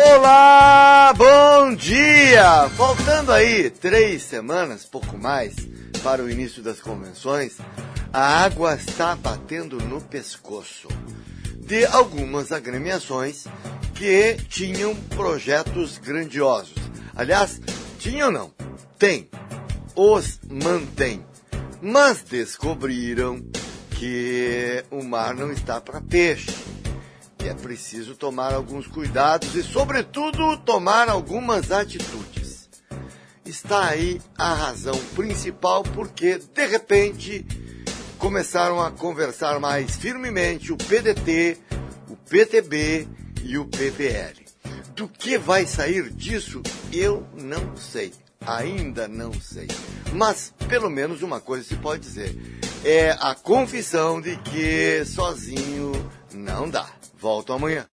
Olá, bom dia! Faltando aí 3 semanas, pouco mais, para o início das convenções, a água está batendo no pescoço de algumas agremiações que tinham projetos grandiosos. Aliás, tinham não, tem, os mantém, mas descobriram que o mar não está para peixe. E é preciso tomar alguns cuidados e, sobretudo, tomar algumas atitudes. Está aí a razão principal porque, de repente, começaram a conversar mais firmemente o PDT, o PTB e o PPL. Do que vai sair disso, eu não sei. Ainda não sei. Mas, pelo menos uma coisa se pode dizer. É a confissão de que sozinho não dá. Volto amanhã.